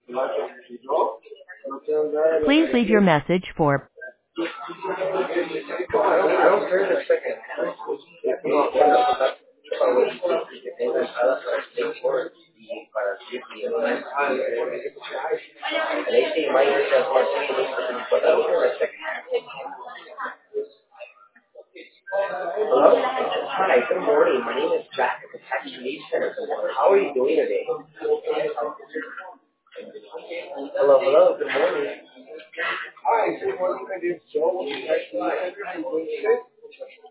Please leave your message for Hello? Hi, good morning. My name is Jack at the Tax Relief Center. How are you doing today? Hello, hello, good morning. Hi, good morning. My name is Joe.